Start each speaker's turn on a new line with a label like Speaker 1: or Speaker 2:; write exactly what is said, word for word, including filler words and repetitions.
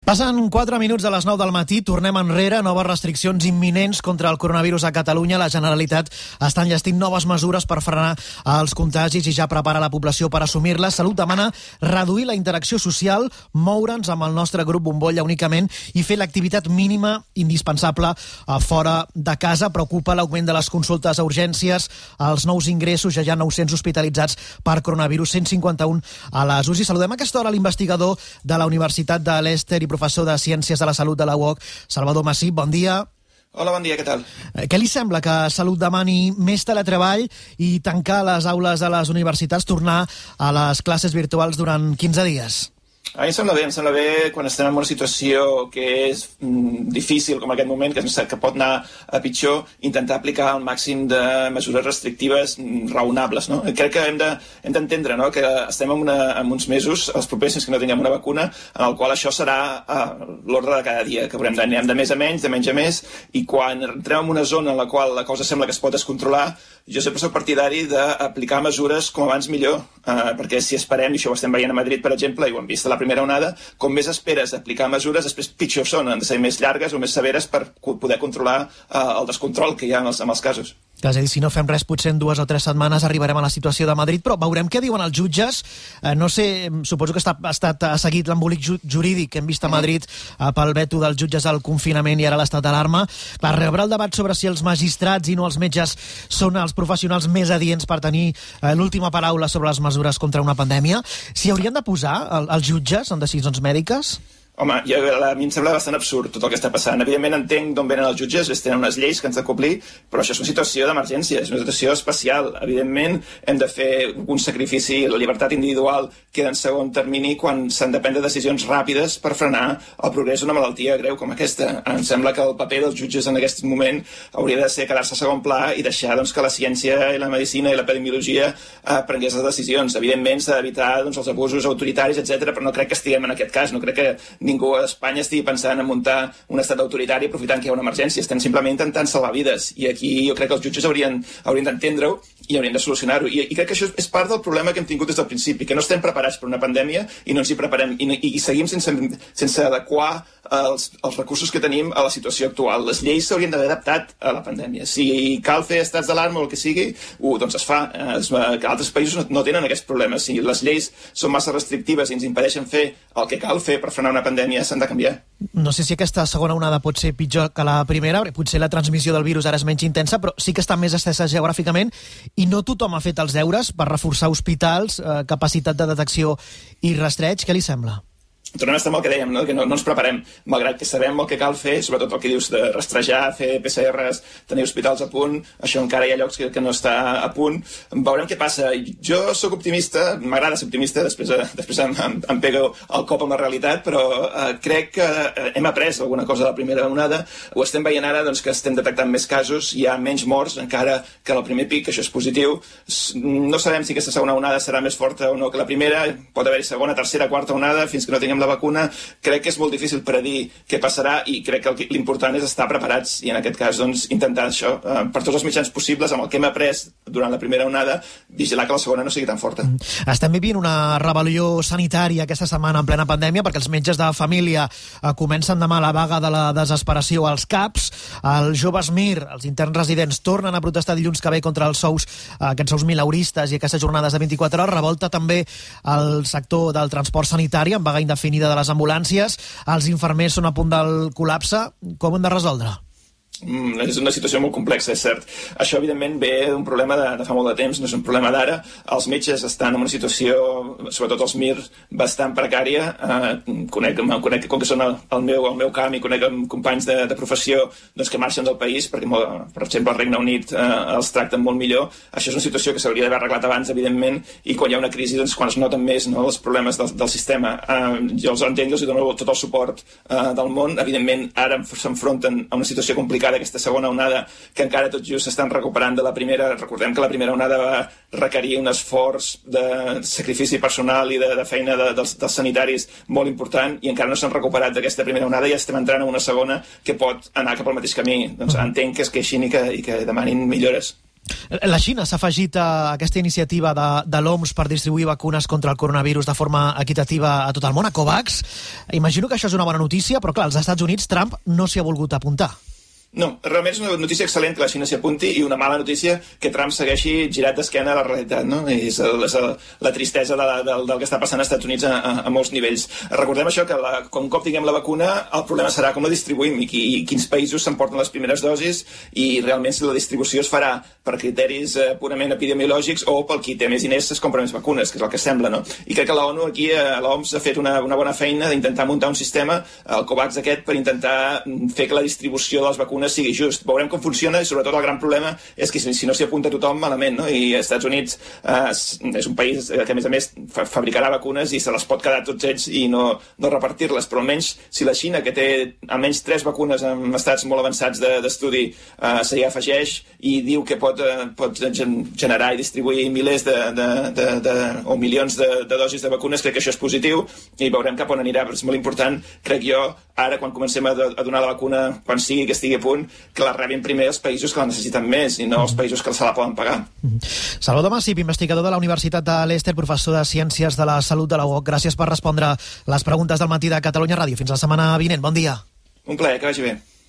Speaker 1: Passen quatre minuts de les nou del matí, tornem enrere, noves restriccions imminents contra el coronavirus a Catalunya. La Generalitat està enllestint noves mesures per frenar els contagis i ja prepara la població per assumir-les. Salut demana reduir la interacció social, moure'ns amb el nostre grup bombolla únicament i fer l'activitat mínima indispensable fora de casa. Preocupa l'augment de les consultes a urgències, els nous ingressos, ja hi ha nou-cents hospitalitzats per coronavirus, cent cinquanta-un a les U C I. Saludem a aquesta hora l'investigador de la Universitat de l'Ester i professor de Ciències de la Salut de la U O C, Salvador Masip. Bon dia.
Speaker 2: Hola, bon dia, què tal?
Speaker 1: Què li sembla que Salut demani més teletreball i tancar les aules de les universitats, tornar a les classes virtuals durant quinze dies?
Speaker 2: A mi em sembla bé, em sembla bé quan estem en una situació que és mm, difícil, com aquest moment, que, que pot anar a pitjor, intentar aplicar el màxim de mesures restrictives mm, raonables, no? Crec que hem de, hem d'entendre, no?, que estem en, una, en uns mesos, els propers, fins que no tinguem una vacuna, en el qual això serà uh, l'ordre de cada dia, que haurem d'anar de més a menys, de menys a més, i quan entrem en una zona en la qual la cosa sembla que es pot descontrolar, jo sempre soc partidari d'aplicar mesures com abans millor, uh, perquè si esperem, i això ho estem veient a Madrid, per exemple, i ho hem vist a la primera onada, com més esperes aplicar mesures, després pitjor són, han de ser més llargues o més severes per poder controlar uh, el descontrol que hi ha en els, en els casos.
Speaker 1: És a dir, si no fem res, potser en dues o tres setmanes arribarem a la situació de Madrid, però veurem què diuen els jutges. Eh, no sé, suposo que està, ha estat ha seguit l'embolic ju jurídic que hem vist a Madrid eh, pel veto dels jutges al confinament i ara l'estat d'alarma. Clar, rebre el debat sobre si els magistrats i no els metges són els professionals més adients per tenir eh, l'última paraula sobre les mesures contra una pandèmia. S'hi haurien de posar el, els jutges en decisions mèdiques?
Speaker 2: Home, jo, a mi em sembla bastant absurd tot el que està passant. Evidentment entenc d'on venen els jutges, ells tenen unes lleis que han de complir, però això és una situació d'emergència, és una situació especial. Evidentment hem de fer un sacrifici, la llibertat individual queda en segon termini quan s'han de prendre decisions ràpides per frenar el progrés d'una malaltia greu com aquesta. Em sembla que el paper dels jutges en aquest moment hauria de ser quedar-se a segon pla i deixar doncs, que la ciència i la medicina i l'epidemiologia eh, prengués les decisions. Evidentment s'ha d'evitar doncs, els abusos autoritaris, etcètera, però no crec que estiguem en aquest cas, no crec que ningú a Espanya estigui pensant en muntar un estat autoritari aprofitant que hi ha una emergència. Estem simplement intentant salvar vides i aquí jo crec que els jutges haurien, haurien d'entendre-ho i haurien de solucionar-ho. I, I crec que això és part del problema que hem tingut des del principi, que no estem preparats per una pandèmia i no ens hi preparem i, i, i seguim sense, sense adequar els, els recursos que tenim a la situació actual. Les lleis s'haurien d'haver adaptat a la pandèmia. Si cal fer estats d'alarma o el que sigui, uh, doncs es fa. Es, que altres països no, no tenen aquests problemes. Si les lleis són massa restrictives i ens impedeixen fer el que cal fer per frenar una pandèmia, s'han de canviar.
Speaker 1: No sé si aquesta segona onada pot ser pitjor que la primera, perquè potser la transmissió del virus ara és menys intensa, però sí que està més estesa geogràficament i no tothom ha fet els deures per reforçar hospitals, eh, capacitat de detecció i rastreig. Què li sembla?
Speaker 2: Tornem a estar amb el que dèiem, no? Que no, no ens preparem, malgrat que sabem el que cal fer, sobretot el que dius de rastrejar, fer P C Rs, tenir hospitals a punt, això encara hi ha llocs que, que no està a punt. Veurem què passa. Jo sóc optimista, m'agrada ser optimista, després, després em, em, em pego el cop amb la realitat, però eh, crec que hem après alguna cosa de la primera onada. Ho estem veient ara, doncs, que estem detectant més casos, hi ha menys morts encara que el primer pic, això és positiu. No sabem si aquesta segona onada serà més forta o no que la primera, pot haver-hi segona, tercera, quarta onada, fins que no tinguem la vacuna. Crec que és molt difícil predir què passarà i crec que l'important és estar preparats i en aquest cas doncs, intentar això eh, per tots els mitjans possibles, amb el que hem après durant la primera onada, vigilar que la segona no sigui tan forta.
Speaker 1: Estem vivint una rebel·lió sanitària aquesta setmana en plena pandèmia perquè els metges de família eh, comencen demà la vaga de la desesperació als CAPs. Els joves Mir, els interns residents, tornen a protestar dilluns que ve contra els sous, eh, aquests sous mileuristes i aquestes jornades de vint-i-quatre hores. Revolta també el sector del transport sanitari amb vaga indefinida de les ambulàncies. Els infermers són a punt del col·lapse. Com ho hem de resoldre?
Speaker 2: Mm, és una situació molt complexa, és cert. Això, evidentment, ve d'un problema de, de fa molt de temps, no és un problema d'ara. Els metges estan en una situació, sobretot els Mir, bastant precària. Eh, conec, conec, com que són el, el, meu, el meu camp i conec companys de, de professió doncs, que marxen del país, perquè, per exemple, el Regne Unit eh, els tracten molt millor. Això és una situació que s'hauria d'haver arreglat abans, evidentment, i quan hi ha una crisi, doncs, quan es noten més no, els problemes del, del sistema. Eh, jo els entenc, els dono tot el suport eh, del món. Evidentment, ara s'enfronten a una situació complicada d'aquesta segona onada, que encara tot just s'estan recuperant de la primera. Recordem que la primera onada va requerir un esforç de sacrifici personal i de, de feina de, dels, dels sanitaris molt important i encara no s'han recuperat d'aquesta primera onada i estem entrant en una segona que pot anar cap al mateix camí. Doncs entenc que es queixin i que, i que demanin millores.
Speaker 1: La Xina s'ha afegit a aquesta iniciativa de, de l'O M S per distribuir vacunes contra el coronavirus de forma equitativa a tot el món, a COVAX. Imagino que això és una bona notícia, però clar, als Estats Units Trump no s'hi ha volgut apuntar.
Speaker 2: No, realment és una notícia excel·lent que la Xina s'hi apunti i una mala notícia que Trump segueixi girat d'esquena a la realitat, no? I és, el, és el, la tristesa de la, del, del que està passant als Estats Units a, a, a molts nivells. Recordem això, que la, com un cop tinguem la vacuna, el problema serà com la distribuïm i, qui, i quins països s'emporten les primeres dosis i realment si la distribució es farà per criteris eh, purament epidemiològics o pel qui té més diners es compra més vacunes, que és el que sembla, no? I crec que la ONU aquí, eh, l'O M S ha fet una, una bona feina d'intentar muntar un sistema, el COVAX aquest, per intentar fer que la distribució de les vacunes sigui just. Veurem com funciona i sobretot el gran problema és que si, si no s'hi apunta tothom malament, no? I els Estats Units eh, és un país que a més a més fa, fabricarà vacunes i se les pot quedar tots ells i no, no repartir-les, però almenys si la Xina, que té almenys tres vacunes en estats molt avançats d'estudi, de, eh, se hi afegeix i diu que pot, eh, pot generar i distribuir milers de, de, de, de, o milions de, de dosis de vacunes, crec que això és positiu i veurem cap on anirà, però és molt important, crec jo, ara quan comencem a, a donar la vacuna, quan sigui que estigui a punt, que la rebin primer els països que la necessiten més i no els països que se la poden pagar.
Speaker 1: Salvador Massip, investigador de la Universitat de Leicester, professor de Ciències de la Salut de la U O C. Gràcies per respondre les preguntes del Matí de Catalunya Ràdio. Fins la setmana vinent. Bon dia.
Speaker 2: Un plaer, que vagi bé.